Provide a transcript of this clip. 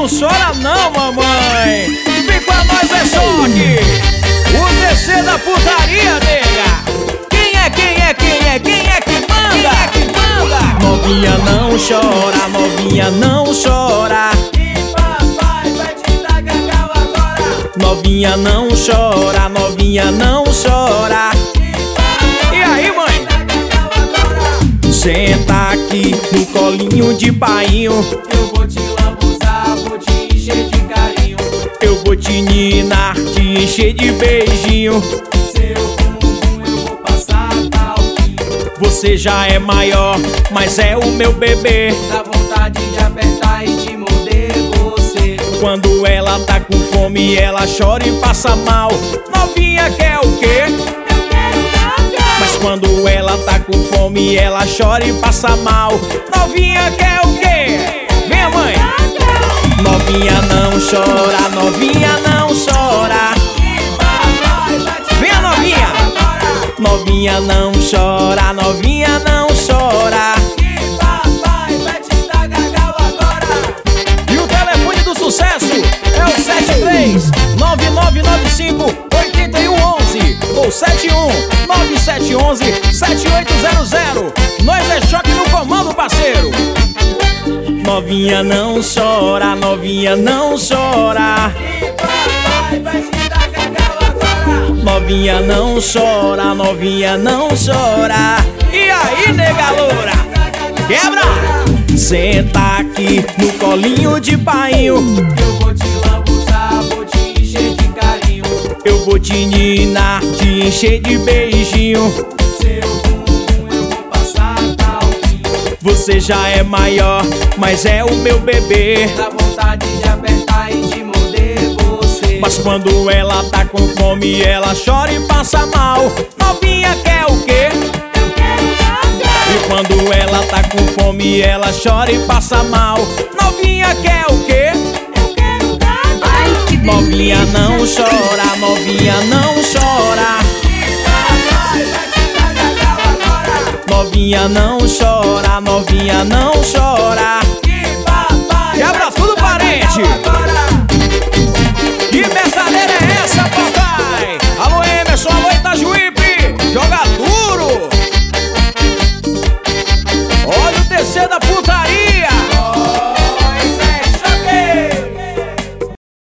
chora não, mamãe. Vem com nós, é choque. O TC da putaria, nega. Quem é que manda? Novinha não chora, novinha não chora. E papai vai te dar cacau agora. Novinha não chora, novinha não chora. E aí, mãe? Senta aqui no colinho de painho. Eu vou te lambuzar, vou te encher de carinho. Eu vou te ninar, te encher de beijinho. Seu bumbum eu vou passar talquinho. Você já é maior, mas é o meu bebê. Dá vontade de apertar e de morder você. Quando ela tá com fome, ela chora e passa mal. Novinha quer o quê? Eu quero cacau. Mas quando ela tá com fome, ela chora e passa mal. Novinha quer o quê? Vem, mãe! Novinha não chora, novinha não chora. E papai vai te Vem, dar novinha! cacau agora. Novinha não chora, novinha não chora. E papai vai te dar cacau agora. E o telefone do sucesso é o 73 9995 8111 ou 71 9711 7800. Nós é choque no comando, parceiro. Novinha não chora, novinha não chora. E papai vai te dar cacau agora. Novinha não chora, novinha não chora. E aí, nega loura? Quebra! Senta aqui no colinho de painho. Eu vou te lambuzar, vou te encher de carinho. Eu vou te ninar, te encher de beijinho. Seu bumbum eu vou passar talquinho. Você já é maior, mas é o meu bebê. Dá vontade de apertar e de morder você. Mas quando ela tá com fome, ela chora e passa mal. Novinha quer o quê? Eu quero cacau. E quando ela tá com fome, ela chora e passa mal. Novinha quer o quê? Eu quero cacau. Novinha não chora, novinha não chora. E papai vai te dar cacau agora. Novinha não chora, novinha não chora. E papai Quebra vai te tudo, dar parente! cacau agora.